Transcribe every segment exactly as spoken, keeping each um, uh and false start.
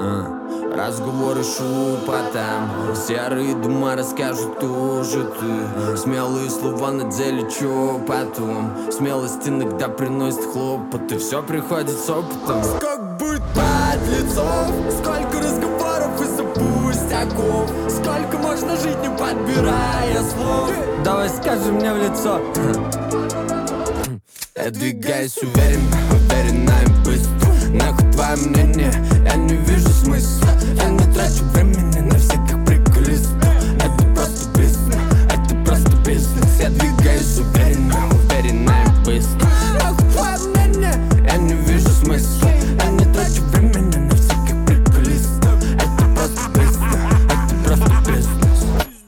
а. Разговоры шепотом, серые дома расскажут тоже ты. Смелые слова на деле, чё потом? Смелость иногда приносит хлопоты, все приходит с опытом. Сколько будет подлецов, сколько разговоров из-за пустяков, сколько можно жить, не подбирая слов. Давай скажи мне в лицо. Я двигаюсь уверенно, уверенно и быстро. Нахуй твое мнение, я не вижу смысла. Я не трачу времени на всяких приколистов. Это просто бизнес, это просто бизнес. Я двигаюсь уверенно, уверенно и быстро. Нахуй твое мнение, я не вижу смысла. Я не трачу времени на всяких приколистов. Это просто бизнес, это просто бизнес.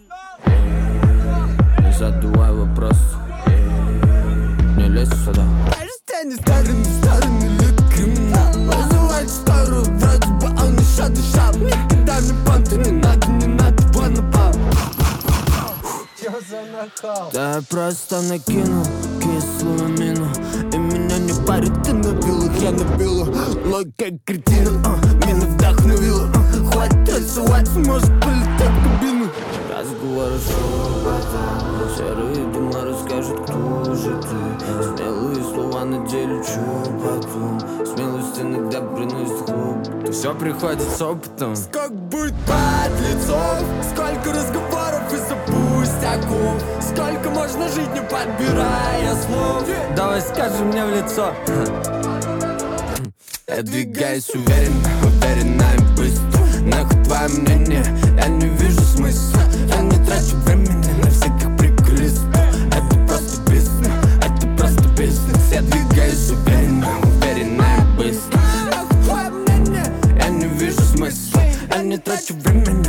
Не задавай вопрос, не лезь сюда. Кажется, не старый, не старый, не легким. Называть старую, вроде бы он еще дышал. Никогда не понты, не надо, не надо, больно пап. Чё за накал? Да я просто накинул кислую мину, и меня не парит, ты набил их, я набила. Логика кретина, а, меня вдохновила, а. Хватит рисоваться, может полететь в кабину. Разговоры шепотом, серые дома расскажут, кто же ты. Смелые слова на деле, чё потом? Смелость иногда приносит хлопоты, все приходит с опытом. Сколько будет подлецов, сколько разговоров из-за пустяков, сколько можно жить, не подбирая слов. Давай скажи мне в лицо. Я двигаюсь уверенно, уверенно и быстро. Нахуй твое мнение, я не вижу смысла. Я не трачу времени на всяких приколистов. Это просто бизнес, это просто бизнес. Я двигаюсь уверенно, уверенно и быстро. Нахуй твое мнение, я не вижу смысла. Я не трачу времени